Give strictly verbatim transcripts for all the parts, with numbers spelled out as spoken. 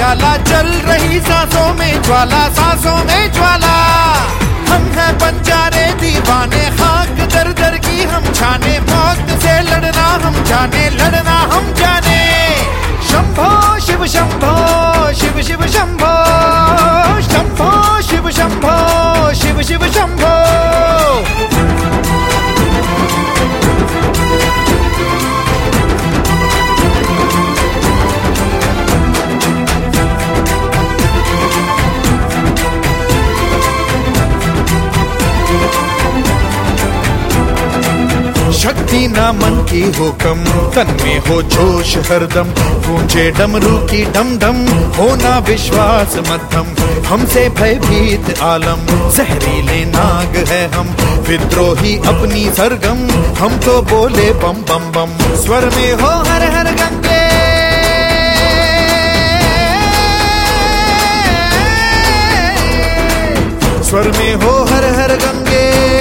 प्याला, चल रही सांसों में ज्वाला, सांसों में ज्वाला। हम हैं बंजारे दीवाने, खाक दर दर की हम छाने, मौत से लड़ना हम जाने, लड़ना हम जाने। शंभो शिव शंभो शिव शिव शंभो, शंभो शिव शंभो शिव शिव शंभो। शक्ति ना मन की हो कम, तन में हो जोश हरदम, गूंजे डमरू की डम डम, होना विश्वास मध्यम। हमसे भयभीत आलम, जहरीले नाग है हम, विद्रोही अपनी सरगम, हम तो बोले बम बम बम। स्वर में हो हर हर गंगे, स्वर में हो हर हर गंगे,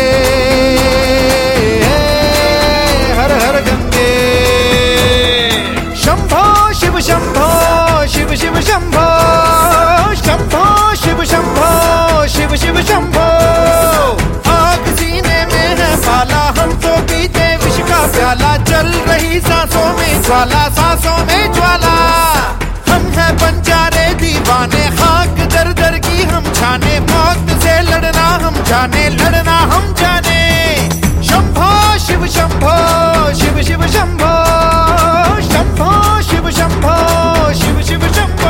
शंभो शिव शिव शंभो, शंभो शिव शंभो शिव शिव शंभो। आग सीने में है पाला, हम तो पीते विष का प्याला, चल रही सांसों में ज्वाला, सांसों में ज्वाला। हम हैं बंजारे दीवाने, खाक दर दर की हम छाने, मौत से लड़ना हम जाने, लड़ना हम जाने। शंभो शिव शंभो शिव शिव शंभो, शंभो शिव शंभो शिव शिव शंभो।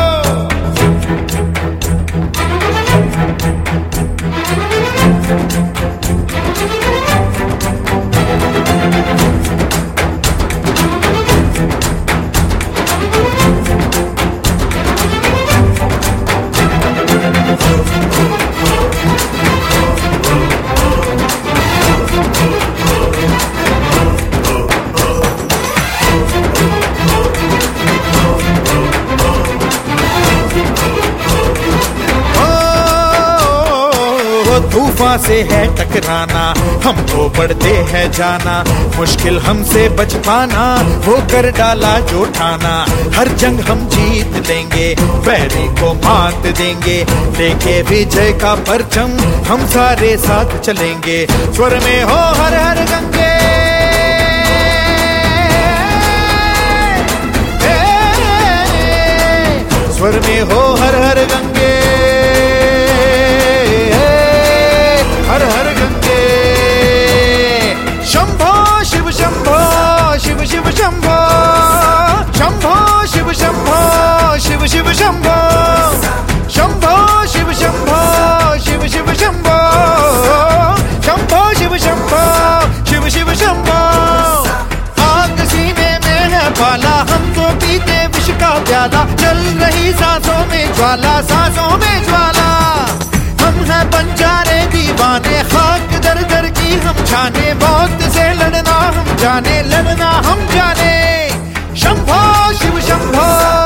तूफान से है टकराना, हमको बढ़ते हैं जाना, मुश्किल हमसे बच पाना, वो कर डाला जो ठाना। हर जंग हम जीत लेंगे, वैरी को मात देंगे, लेके विजय का परचम हम सारे साथ चलेंगे। स्वर में हो हर हर गंगे, स्वर में हो हर हर गंगे, हर हर गंगे। शंभो शिव शंभो शिव शिव शंभो, शंभो शिव शंभो शिव शिव शंभो, शंभो शिव शंभो शिव शिव शंभो, शंभो शिव शंभो शिव शिव शंभो। आग सीने में है पाला, हम तो पीते विष का प्याला, चल रही सांसों में ज्वाला, सांसों में ज्वाला। हम हैं बंजारे दीवाने, खाक दर दर की हम छाने, मौत से लड़ना हम जाने, लड़ना हम जाने। शंभो शिव शंभो